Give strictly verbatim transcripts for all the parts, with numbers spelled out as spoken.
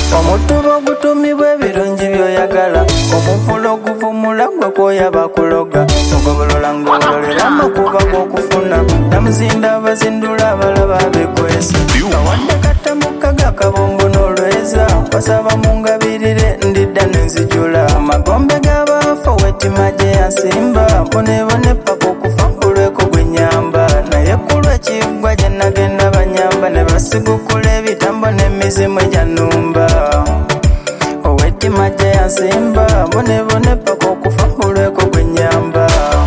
Omutuba gutumibwa ebirungi byoyagala, omuvulo guvumula gwe kwoyaba kuloga, mugobolola ng'ololera amakuba g'okufuna, namuzinda abazindula abalaba bekwesa, kawadde kattamuka gakabombo n'olweza, basaba mungabirire ndidda nenzijula, amagombe g'abaafa wetima gye yasimba, mbonebone paka okufa kulweko gwe nyamba, naye kulwa ekiggwa gye nagenda banyamba ne basigukula ebitambo n'emizimu egyanumba, owetima gye yasimba, mbonebone paka okufa kulweko gwe nyamba,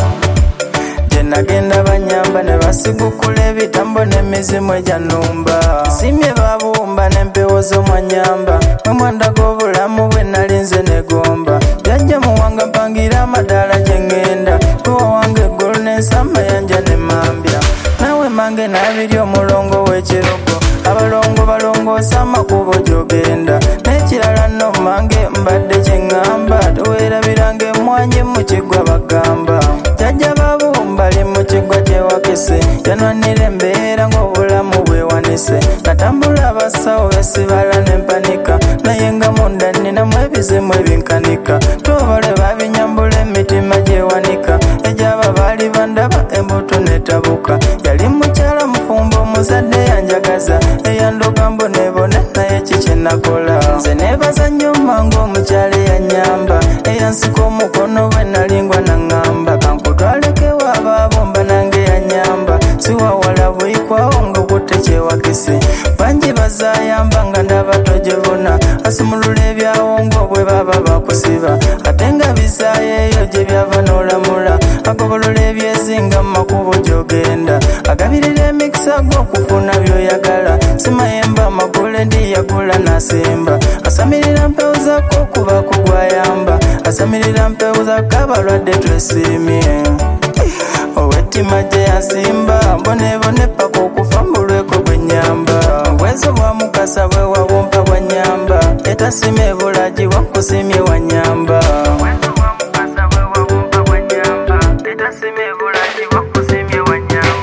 gye nagenda banyamba ne basigukula ebitambo n'emizimu egyanumba, simye babumba n'empewo z'omwanyamba, n'omwanda gw'obulamu bwe nali nze negomba, jajja muwanga mpangira amadaala gye ŋŋenda, tuwa wange eggulu n'ensamba yanja ne mambya, nawe mange n'abiri omulongo w'ekirogo, abalongo balongoosa amakubo gy'ogenda, n'ekirala nno mange mbadde kye ŋŋamba, toweerabiranga emmwanyi mu kiggwa bagamba, jajja babumba ali mu kiggwa gyewakise, yanwanira embeera ng'obulamu bwewanise, natambula abasawo besibala n'empanika, naye nga munda nninamu ebizimu ebinkanika, tobale babinyambula emitima gyewanika, egyaba baali bandaba embuto netabuka, yali mukyala mufumbo omuzadde yanjagaza, eyandoga mbonebone naye kikye nakola, nze neebaza nnyo mangu omukyala eyanyamba, eyansika omukono bwe nalingwa naŋŋamba, kankutwalekewo abaabomba nange yanyamba, siwawala bwikwawo nga kutte kyewakise, bangi bazayamba nga ndaba tojevuna, asumulula ebyawo ng'obwe baba bakusiba, ate nga bizaayeeyo gye byava n'olamula, agobolola ebyezinga mu makubo gy'ogenda, agabirira emikisa gw'okufuna by'oyagala, simayemba amagule ndi yagula n'asimba, asamirira mpewo zakko okubaako gwayamba, asamirira mpewo zakko abalwadde twesiimye, owetima gye yasimba, mbonebone paka okufa mbulweko gwe nyamba, obwezo bwa mukasa bwe wabumpa bwa nyamba, etasima ebulagi wakusimye wa nyamba, obwezo bwa mukasa bwe wabumpa bwa nyamba, etasima ebulagi wakusimye wa nyamba.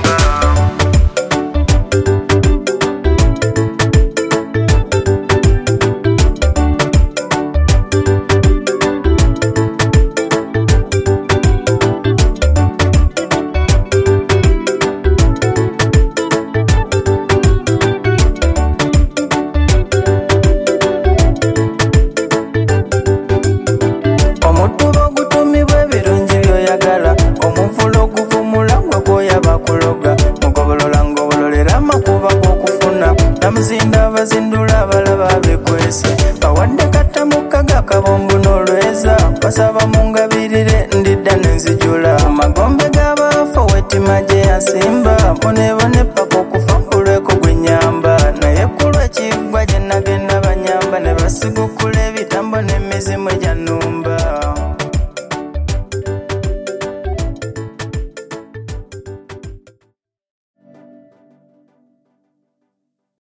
Omutuba gutumibwa ebirungi byoyagala, omuvulo guvumula gwe kwoyaba kuloga, mugobolola ng'obololera amakuba g'okufuna, namuzinda abazindula abalaba bekwese, bawadde kattamuka gakabombo n'olweza, basaba mungabirire ndidda nenzijula, amagombe g'abaafa wetima gye yasimba, mbonebone paka